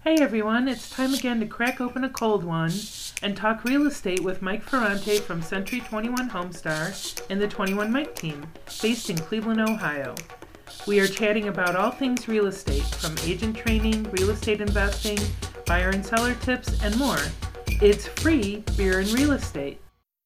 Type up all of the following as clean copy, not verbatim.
Hey everyone, it's time again to crack open a cold one and talk real estate with Mike Ferrante from Century 21 Homestar and the 21 Mike team, based in Cleveland, Ohio. We are chatting about all things real estate, from agent training, real estate investing, buyer and seller tips, and more. It's free beer and real estate.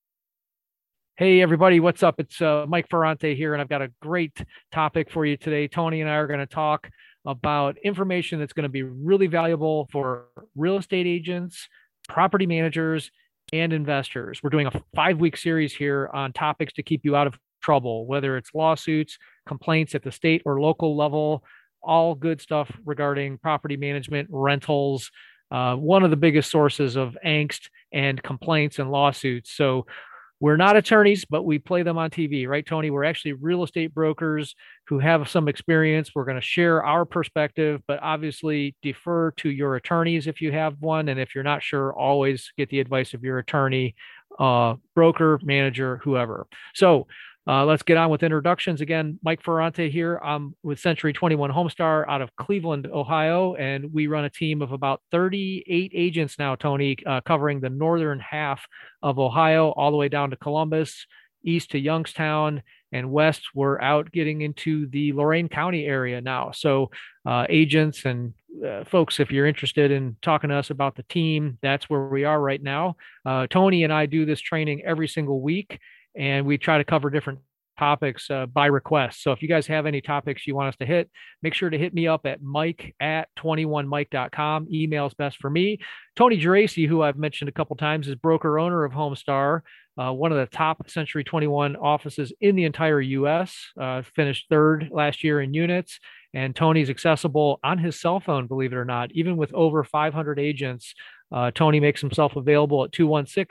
Hey everybody, what's up? It's Mike Ferrante here, and I've got a great topic for you today. Tony and I are going to talk about information that's going to be really valuable for real estate agents, property managers, and investors. We're doing a 5-week series here on topics to keep you out of trouble, whether it's lawsuits, complaints at the state or local level, all good stuff regarding property management, rentals. One of the biggest sources of angst and complaints and lawsuits. So we're not attorneys, but we play them on TV, right, Tony? We're actually real estate brokers who have some experience. We're going to share our perspective, but obviously defer to your attorneys if you have one. And if you're not sure, always get the advice of your attorney, broker, manager, whoever. So let's get on with introductions. Again, Mike Ferrante here. I'm with Century 21 Homestar out of Cleveland, Ohio, and we run a team of about 38 agents now, Tony, covering the northern half of Ohio, all the way down to Columbus, east to Youngstown, and west. We're out getting into the Lorain County area now. So agents and folks, if you're interested in talking to us about the team, that's where we are right now. Tony and I do this training every single week, and we try to cover different topics by request. So if you guys have any topics you want us to hit, make sure to hit me up at mike@21mike.com. Email's best for me. Tony Geraci, who I've mentioned a couple times, is broker owner of Homestar, one of the top Century 21 offices in the entire U.S., finished third last year in units. And Tony's accessible on his cell phone, believe it or not, even with over 500 agents. Tony makes himself available at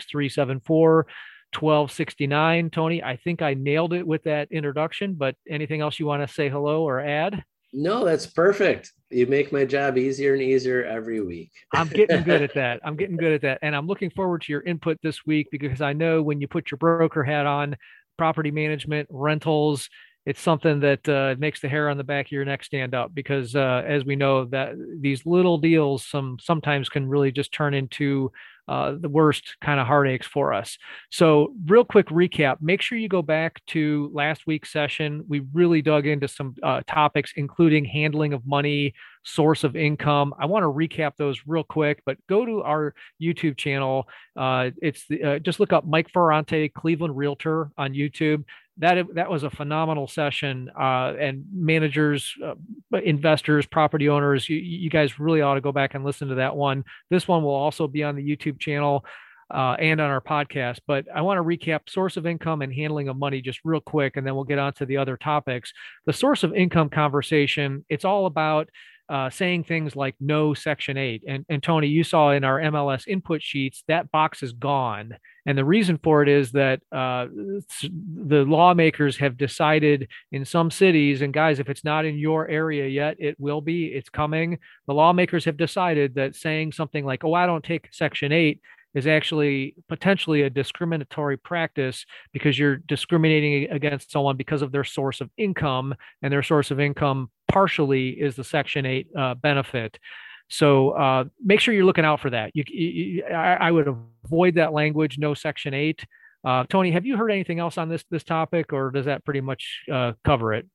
216-374-1269. Tony, I think I nailed it with that introduction, but anything else you want to say hello or add? No, that's perfect. You make my job easier and easier every week. I'm getting good at that. I'm getting good at that. And I'm looking forward to your input this week, because I know when you put your broker hat on, property management, rentals, it's something that makes the hair on the back of your neck stand up, because as we know, that these little deals sometimes can really just turn into the worst kind of heartaches for us. So real quick recap, make sure you go back to last week's session. We really dug into some topics, including handling of money, source of income. I want to recap those real quick, but go to our YouTube channel. Just look up Mike Ferrante, Cleveland Realtor on YouTube. That was a phenomenal session, and managers, investors, property owners, you guys really ought to go back and listen to that one. This one will also be on the YouTube channel and on our podcast. But I want to recap source of income and handling of money just real quick, and then we'll get on to the other topics. The source of income conversation, it's all about saying things like no Section 8. And Tony, you saw in our MLS input sheets, that box is gone. And the reason for it is that the lawmakers have decided in some cities, and guys, if it's not in your area yet, it will be, it's coming. The lawmakers have decided that saying something like, oh, I don't take Section 8 is actually potentially a discriminatory practice, because you're discriminating against someone because of their source of income, and their source of income partially is the Section 8 benefit. So make sure you're looking out for that. I would avoid that language, no Section 8. Tony, have you heard anything else on this topic, or does that pretty much cover it?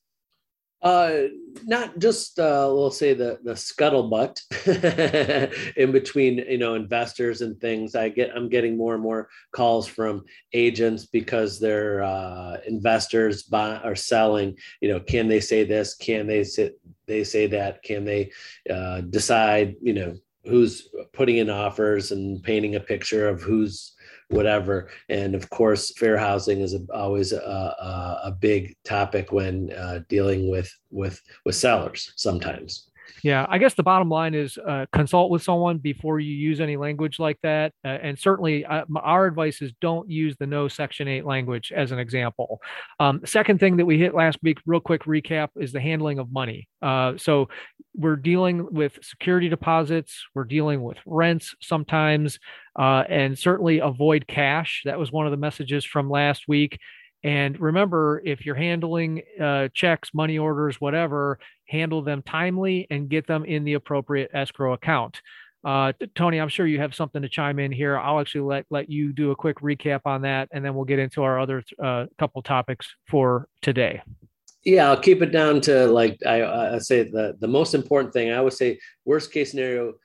Not just we'll say the scuttlebutt in between, investors and things. I'm getting more and more calls from agents because their investors are selling. Can they say this? Can they say that? Can they decide? Who's putting in offers and painting a picture of who's whatever. And of course, fair housing is always a big topic when dealing with sellers sometimes. Yeah, I guess the bottom line is consult with someone before you use any language like that. And certainly, our advice is don't use the no Section 8 language as an example. Second thing that we hit last week, real quick recap, is the handling of money. So we're dealing with security deposits, we're dealing with rents sometimes, and certainly avoid cash. That was one of the messages from last week. And remember, if you're handling checks, money orders, whatever, handle them timely and get them in the appropriate escrow account. Tony, I'm sure you have something to chime in here. I'll actually let you do a quick recap on that, and then we'll get into our other couple topics for today. Yeah, I'll keep it down to like I say the most important thing. I would say worst case scenario,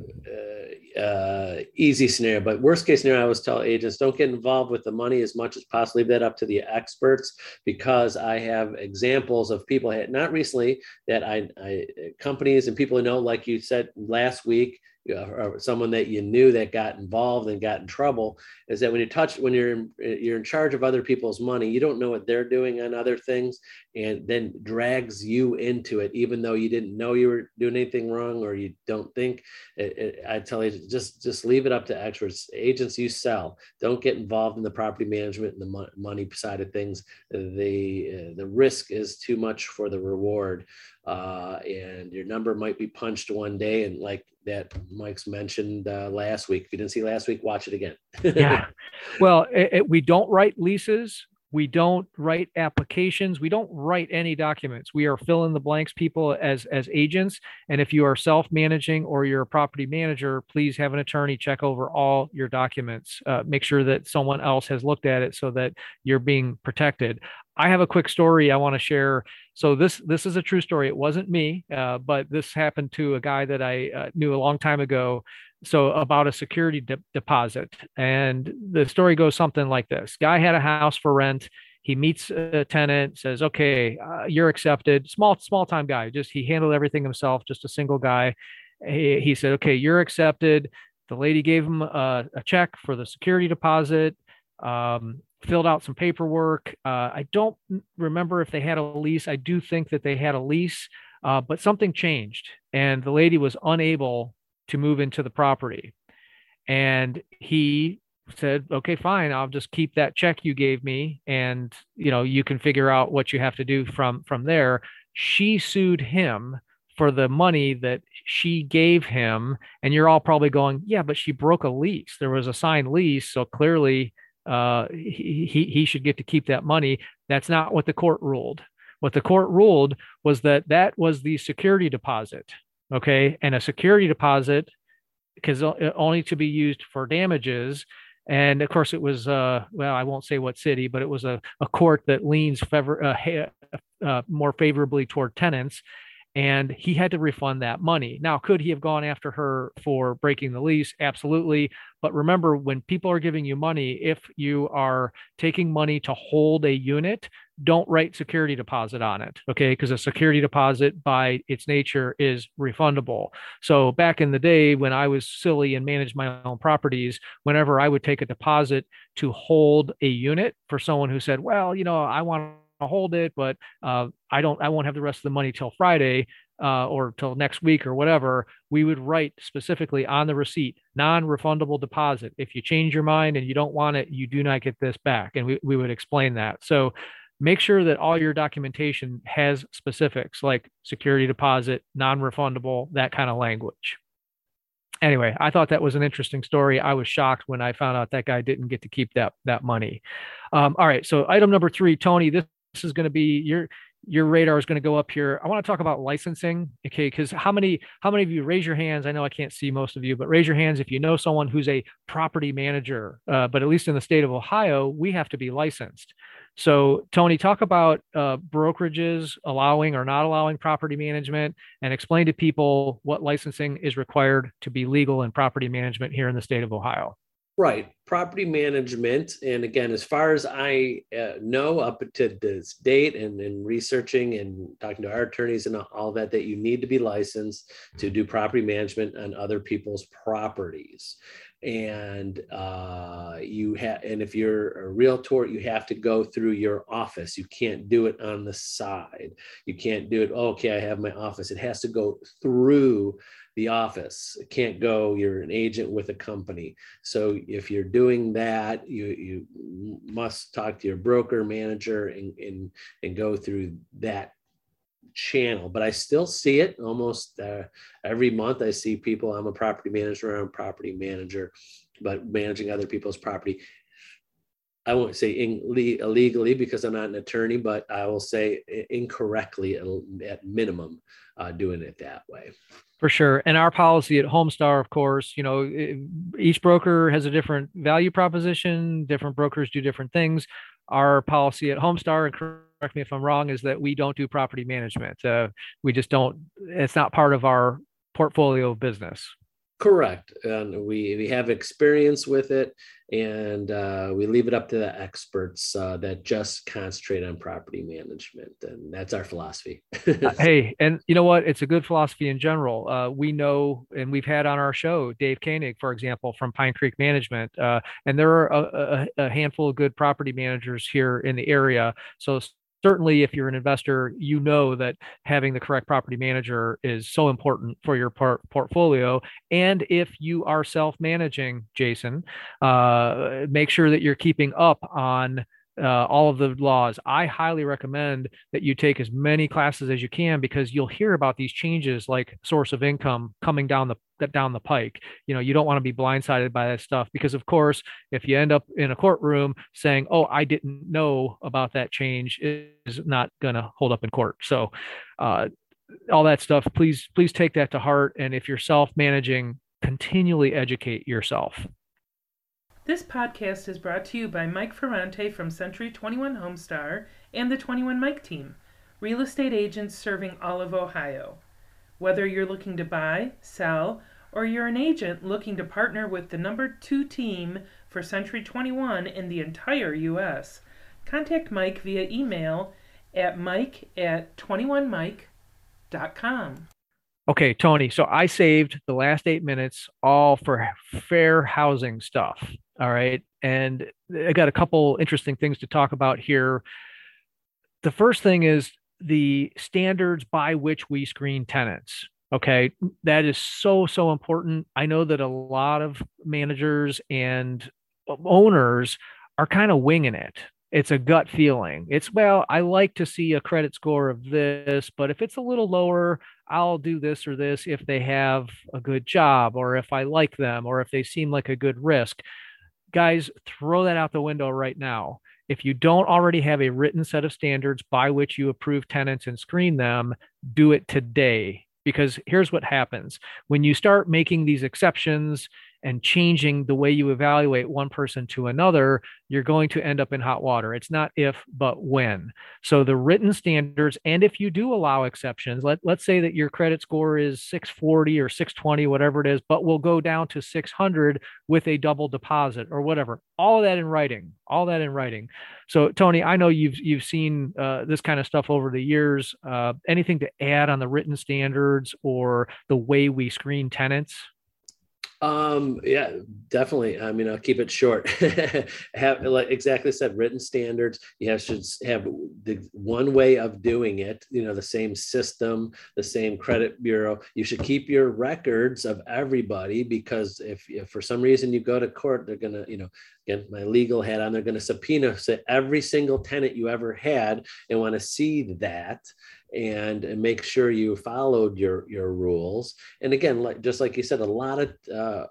easy scenario, but worst case scenario, I always tell agents don't get involved with the money as much as possible. Leave that up to the experts, because I have examples of people not recently that I companies and people who know, like you said last week, or someone that you knew that got involved and got in trouble, is that when you're in charge of other people's money, you don't know what they're doing on other things, and then drags you into it, even though you didn't know you were doing anything wrong, or you don't think. I tell you, just leave it up to experts. Agents you sell, don't get involved in the property management and the money side of things. The risk is too much for the reward, and your number might be punched one day, and like that Mike's mentioned last week. If you didn't see last week, watch it again. Yeah. Well, we don't write leases. We don't write applications. We don't write any documents. We are fill in the blanks people as agents. And if you are self-managing or you're a property manager, please have an attorney check over all your documents. Make sure that someone else has looked at it so that you're being protected. I have a quick story I want to share. So this is a true story. It wasn't me, but this happened to a guy that I knew a long time ago. So about a security deposit. And the story goes something like this. Guy had a house for rent. He meets a tenant, says, okay, you're accepted. Small time guy. He handled everything himself, just a single guy. He said, okay, you're accepted. The lady gave him a check for the security deposit, filled out some paperwork. I don't remember if they had a lease. I do think that they had a lease, but something changed. And the lady was unable to move into the property. And he said, okay, fine, I'll just keep that check you gave me. And, you can figure out what you have to do from there. She sued him for the money that she gave him. And you're all probably going, yeah, but she broke a lease. There was a signed lease. So clearly he should get to keep that money. That's not what the court ruled. What the court ruled was that was the security deposit. Okay. And a security deposit is only to be used for damages. And of course it was, I won't say what city, but it was a court that leans more favorably toward tenants. And he had to refund that money. Now, could he have gone after her for breaking the lease? Absolutely. But remember, when people are giving you money, if you are taking money to hold a unit, don't write security deposit on it, okay? Because a security deposit by its nature is refundable. So back in the day when I was silly and managed my own properties, whenever I would take a deposit to hold a unit for someone who said, well, I want to hold it, but I won't have the rest of the money till Friday or till next week or whatever, we would write specifically on the receipt, non-refundable deposit. If you change your mind and you don't want it, you do not get this back. And we would explain that. So make sure that all your documentation has specifics like security deposit, non-refundable, that kind of language. Anyway, I thought that was an interesting story. I was shocked when I found out that guy didn't get to keep that money. All right. So item number 3, Tony, this is going to be your radar is going to go up here. I want to talk about licensing. Okay. Because how many of you, raise your hands? I know I can't see most of you, but raise your hands if you know someone who's a property manager. But at least in the state of Ohio, we have to be licensed. So Tony, talk about brokerages allowing or not allowing property management, and explain to people what licensing is required to be legal in property management here in the state of Ohio. Right. Property management. And again, as far as I know, up to this date and researching and talking to our attorneys and all that you need to be licensed to do property management on other people's properties. And and if you're a realtor, you have to go through your office. You can't do it on the side. You can't do it, okay, I have my office. It has to go through the office. It can't go, you're an agent with a company. So if you're doing that, you must talk to your broker manager and go through that channel. But I still see it almost every month. I see people, I'm a property manager, but managing other people's property. I won't say illegally because I'm not an attorney, but I will say incorrectly at minimum, doing it that way. For sure. And our policy at Homestar, of course, each broker has a different value proposition. Different brokers do different things. Our policy at Homestar, and correct me if I'm wrong, is that we don't do property management. We just don't, it's not part of our portfolio of business. Correct. And we have experience with it, and we leave it up to the experts that just concentrate on property management. And that's our philosophy. Hey, and you know what? It's a good philosophy in general. We know, and we've had on our show, Dave Koenig, for example, from Pine Creek Management. And there are a handful of good property managers here in the area. So certainly if you're an investor, you know that having the correct property manager is so important for your portfolio. And if you are self-managing, Jason, make sure that you're keeping up on all of the laws. I highly recommend that you take as many classes as you can, because you'll hear about these changes like source of income coming down the pike. You don't want to be blindsided by that stuff, because of course, if you end up in a courtroom saying, "Oh, I didn't know about that change," is not going to hold up in court. So all that stuff, please take that to heart. And if you're self-managing, continually educate yourself. This podcast is brought to you by Mike Ferrante from Century 21 Homestar and the 21 Mike team, real estate agents serving all of Ohio. Whether you're looking to buy, sell, or you're an agent looking to partner with the #2 team for Century 21 in the entire U.S., contact Mike via email at mike@21mike.com. Okay, Tony. So I saved the last 8 minutes all for fair housing stuff. All right. And I got a couple interesting things to talk about here. The first thing is the standards by which we screen tenants. Okay. That is so important. I know that a lot of managers and owners are kind of winging it. It's a gut feeling. Well, I like to see a credit score of this, but if it's a little lower, I'll do this or this if they have a good job, or if I like them, or if they seem like a good risk. Guys, throw that out the window right now. If you don't already have a written set of standards by which you approve tenants and screen them, do it today. Because here's what happens. When you start making these exceptions and changing the way you evaluate one person to another, you're going to end up in hot water. It's not if, but when. So the written standards, and if you do allow exceptions, let's say that your credit score is 640 or 620, whatever it is, but will go down to 600 with a double deposit or whatever. All of that in writing. So Tony, I know you've seen this kind of stuff over the years. Anything to add on the written standards or the way we screen tenants? Yeah, definitely. I mean, I'll keep it short. Have, like exactly said, written standards. You should have the one way of doing it, the same system, the same credit bureau. You should keep your records of everybody, because if for some reason you go to court, they're going to, again, my legal hat on, they're going to subpoena every single tenant you ever had and want to see that. And make sure you followed your rules. And again, just like you said, a lot of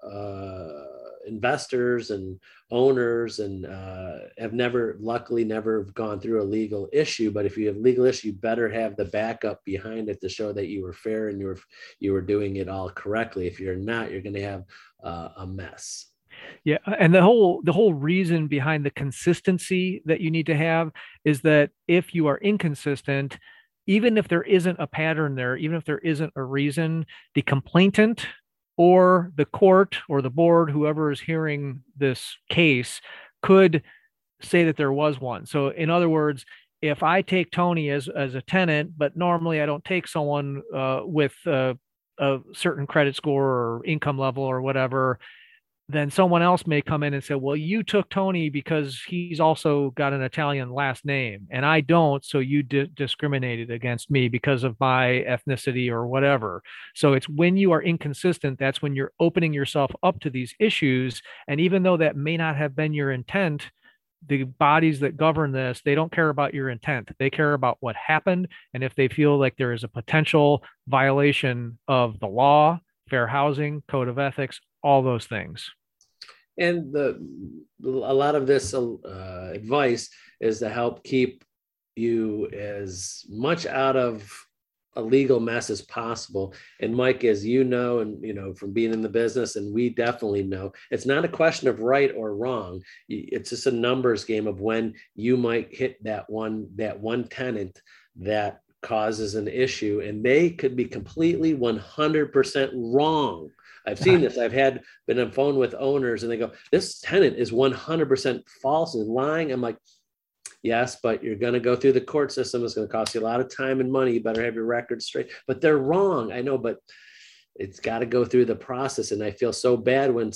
investors and owners and have luckily never gone through a legal issue. But if you have a legal issue, you better have the backup behind it to show that you were fair and you were doing it all correctly. If you're not, you're going to have a mess. Yeah, and the whole reason behind the consistency that you need to have is that if you are inconsistent, even if there isn't a pattern there, even if there isn't a reason, the complainant or the court or the board, whoever is hearing this case, could say that there was one. So in other words, if I take Tony as a tenant, but normally I don't take someone with a certain credit score or income level or whatever, then someone else may come in and say, well, you took Tony because he's also got an Italian last name and I don't. So you discriminated against me because of my ethnicity or whatever. So it's when you are inconsistent, that's when you're opening yourself up to these issues. And even though that may not have been your intent, the bodies that govern this, they don't care about your intent. They care about what happened. And if they feel like there is a potential violation of the law, fair housing, code of ethics, all those things. And a lot of this advice is to help keep you as much out of a legal mess as possible. And Mike, as you know, and from being in the business, and we definitely know, it's not a question of right or wrong. It's just a numbers game of when you might hit that one tenant that causes an issue, and they could be completely 100% wrong. I've seen this. I've been on phone with owners, and they go, "This tenant is 100% false and lying." I'm like, "Yes, but you're going to go through the court system. It's going to cost you a lot of time and money. You better have your records straight." But they're wrong. I know, but it's got to go through the process. And I feel so bad when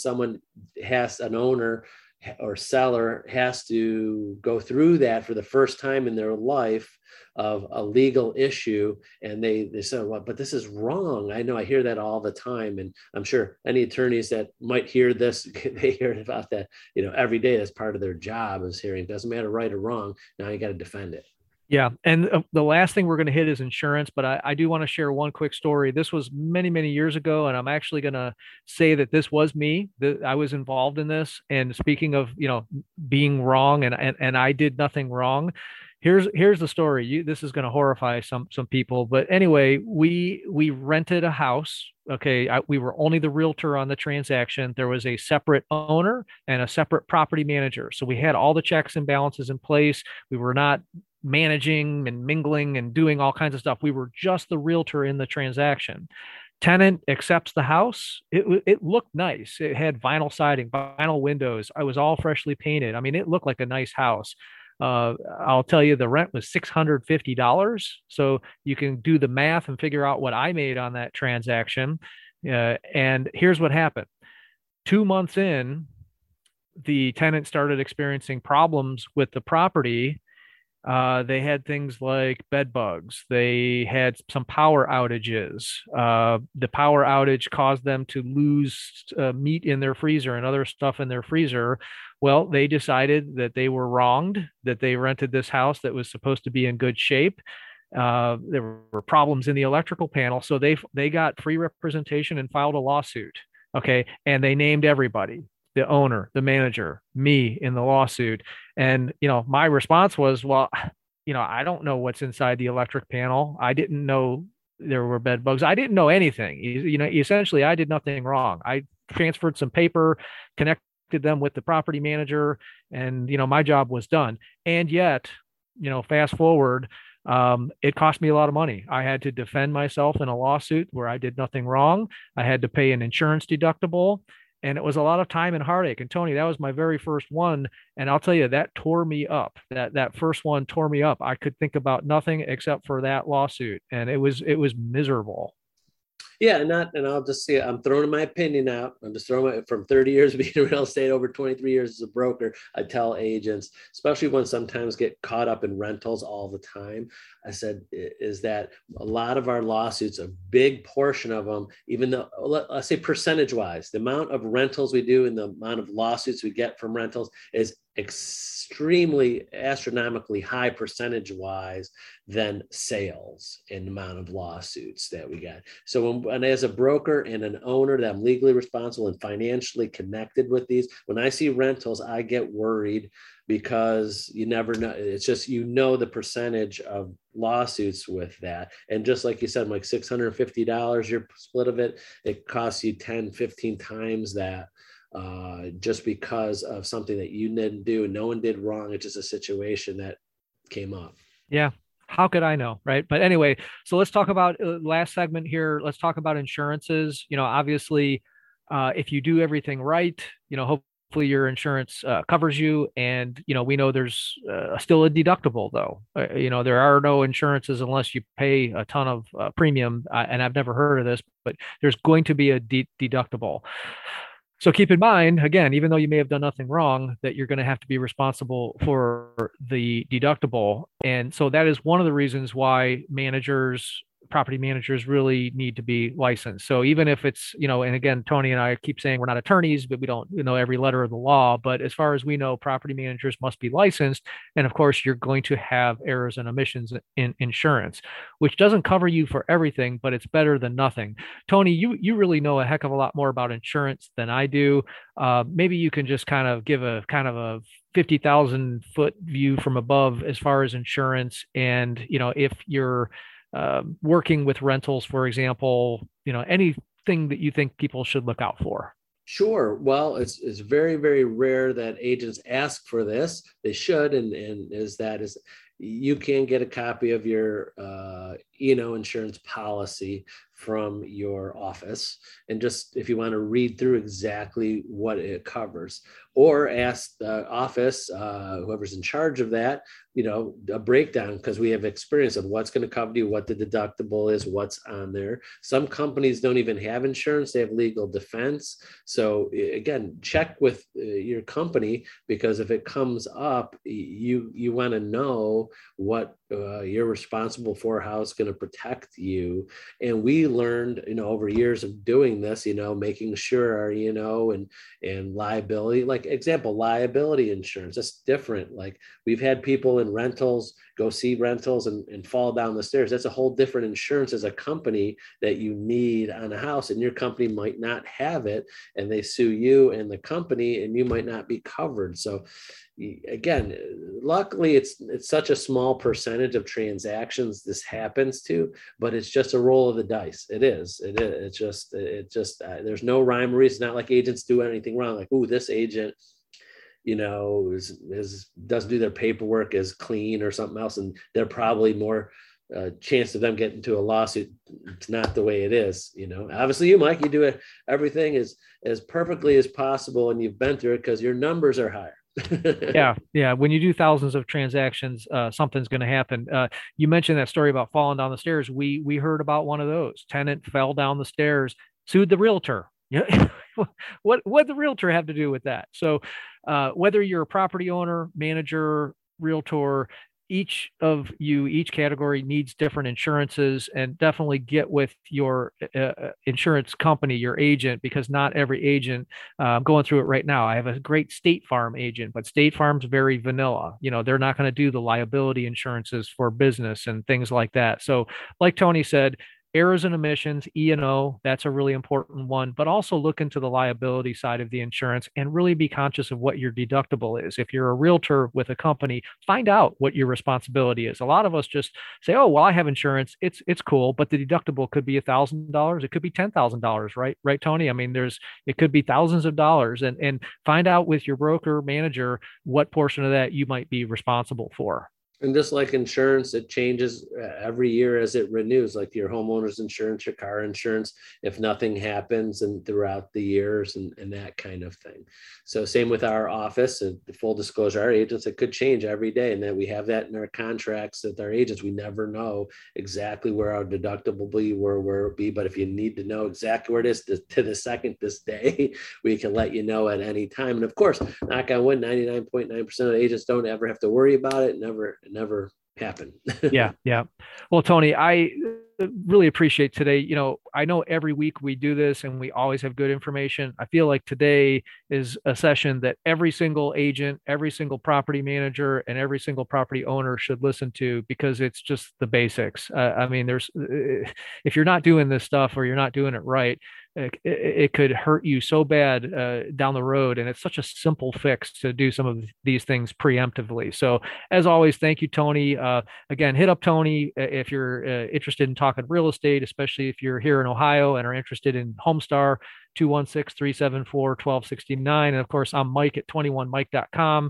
an owner or seller has to go through that for the first time in their life of a legal issue, and they say, "Well, but this is wrong." I know, I hear that all the time, and I'm sure any attorneys that might hear this, they hear about that every day. That's part of their job, is hearing. Doesn't matter right or wrong, now you got to defend it. Yeah. And the last thing we're going to hit is insurance, but I do want to share one quick story. This was many, many years ago, and I'm actually going to say that this was me, that I was involved in this. And speaking of, being wrong, and I did nothing wrong. Here's the story. This is going to horrify some people, but anyway, we rented a house. Okay, we were only the realtor on the transaction. There was a separate owner and a separate property manager, so we had all the checks and balances in place. We were not managing and mingling and doing all kinds of stuff. We were just the realtor in the transaction. Tenant accepts the house. It looked nice. It had vinyl siding, vinyl windows. I was all freshly painted. I mean, it looked like a nice house. I'll tell you, the rent was $650. So you can do the math and figure out what I made on that transaction. And here's what happened. 2 months in, the tenant started experiencing problems with the property. They had things like bed bugs. They had some power outages. The power outage caused them to lose meat in their freezer and other stuff in their freezer. Well, they decided that they were wronged, that they rented this house that was supposed to be in good shape. There were problems in the electrical panel. So they got free representation and filed a lawsuit. Okay. And they named everybody, the owner, the manager, me in the lawsuit. And, my response was, well, I don't know what's inside the electric panel. I didn't know there were bed bugs. I didn't know anything. Essentially, I did nothing wrong. I transferred some paper, connected them with the property manager, and, my job was done. And yet, fast forward, it cost me a lot of money. I had to defend myself in a lawsuit where I did nothing wrong. I had to pay an insurance deductible. And it was a lot of time and heartache. And Tony, that was my very first one. And I'll tell you, that tore me up. That first one tore me up. I could think about nothing except for that lawsuit. And it was miserable. Yeah, and I'll just say, I'm throwing my opinion out. I'm just throwing from 30 years of being in real estate, over 23 years as a broker. I tell agents, especially when sometimes get caught up in rentals all the time, I said, is that a lot of our lawsuits, a big portion of them, even though, let's say percentage wise, the amount of rentals we do and the amount of lawsuits we get from rentals is extremely astronomically high percentage wise than sales in the amount of lawsuits that we got. So when as a broker and an owner that I'm legally responsible and financially connected with these, when I see rentals, I get worried, because you never know. It's just, the percentage of lawsuits with that. And just like you said, like $650, your split of it, it costs you 10, 15 times that. Just because of something that you didn't do and no one did wrong. It's just a situation that came up. Yeah. How could I know? Right. But anyway, so let's talk about last segment here. Let's talk about insurances. Obviously, if you do everything right, hopefully your insurance covers you. And, we know there's still a deductible, though. There are no insurances unless you pay a ton of premium. And I've never heard of this, but there's going to be a deductible. So keep in mind, again, even though you may have done nothing wrong, that you're going to have to be responsible for the deductible. And so that is one of the reasons why managers property managers really need to be licensed. So even if it's, and again, Tony and I keep saying we're not attorneys, but we don't know every letter of the law. But as far as we know, property managers must be licensed. And of course, you're going to have errors and omissions in insurance, which doesn't cover you for everything, but it's better than nothing. Tony, you really know a heck of a lot more about insurance than I do. Maybe you can just kind of give a 50,000 foot view from above as far as insurance. And, if you're working with rentals, for example, anything that you think people should look out for. Sure. Well, it's very, very rare that agents ask for this. They should, and is you can get a copy of your insurance policy from your office, and just if you want to read through exactly what it covers, or ask the office, whoever's in charge of that, a breakdown, because we have experience of what's going to cover you, what the deductible is, what's on there. Some companies don't even have insurance, they have legal defense. So again, check with your company, because if it comes up, you want to know what you're responsible for, how it's going to protect you. And we learned, over years of doing this, making sure, and liability, like example, liability insurance, that's different. Like we've had people in rentals go see rentals and fall down the stairs. That's a whole different insurance as a company that you need on a house, and your company might not have it, and they sue you and the company, and you might not be covered. So again, luckily it's such a small percentage of transactions this happens to, but it's just a roll of the dice. It's just there's no rhyme or reason. It's not like agents do anything wrong. Like, ooh, this agent doesn't do their paperwork as clean or something else, and they're probably more chance of them getting into a lawsuit. It's not the way it is. Obviously you, Mike, you do everything as perfectly as possible, and you've been through it because your numbers are higher. Yeah. When you do thousands of transactions, something's going to happen. You mentioned that story about falling down the stairs. We heard about one of those. Tenant fell down the stairs, sued the realtor. Yeah. What the realtor have to do with that? So whether you're a property owner, manager, realtor, each category needs different insurances, and definitely get with your insurance company, your agent, because not every agent, I'm going through it right now. I have a great State Farm agent, but State Farm's very vanilla. They're not going to do the liability insurances for business and things like that. So like Tony said, errors and omissions, E&O, that's a really important one, but also look into the liability side of the insurance and really be conscious of what your deductible is. If you're a realtor with a company, find out what your responsibility is. A lot of us just say, oh, well, I have insurance. It's cool, but the deductible could be $1,000. It could be $10,000, right? Right, Tony? I mean, it could be thousands of dollars, and find out with your broker manager what portion of that you might be responsible for. And just like insurance, it changes every year as it renews, like your homeowner's insurance, your car insurance, if nothing happens and throughout the years and that kind of thing. So same with our office, and full disclosure, our agents, it could change every day. And then we have that in our contracts with our agents. We never know exactly where our deductible will be, where it will be. But if you need to know exactly where it is to the second this day, we can let you know at any time. And of course, knock on wood, 99.9% of the agents don't ever have to worry about it. Never happen. Yeah. Well, Tony, I really appreciate today. I know every week we do this and we always have good information. I feel like today is a session that every single agent, every single property manager, and every single property owner should listen to, because it's just the basics. I mean, if you're not doing this stuff or you're not doing it right, it could hurt you so bad down the road. And it's such a simple fix to do some of these things preemptively. So as always, thank you, Tony. Again, hit up Tony if you're interested in talking real estate, especially if you're here in Ohio and are interested in Homestar, 216-374-1269. And of course, I'm Mike at 21mike.com.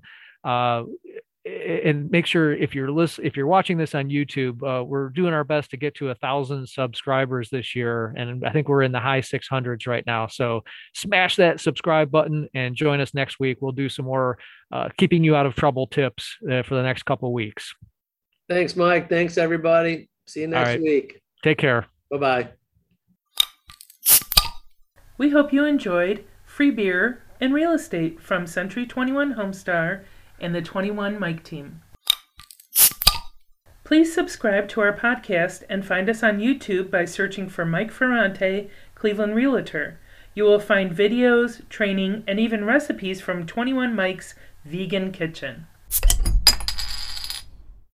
And make sure if you're watching this on YouTube, we're doing our best to get to 1,000 subscribers this year, and I think we're in the high 600s right now. So smash that subscribe button and join us next week. We'll do some more keeping you out of trouble tips for the next couple of weeks. Thanks, Mike. Thanks, everybody. See you next week. Take care. Bye-bye. We hope you enjoyed Free Beer and Real Estate from Century 21 Homestar and the 21 Mike team. Please subscribe to our podcast and find us on YouTube by searching for Mike Ferrante, Cleveland Realtor. You will find videos, training, and even recipes from 21 Mike's Vegan Kitchen.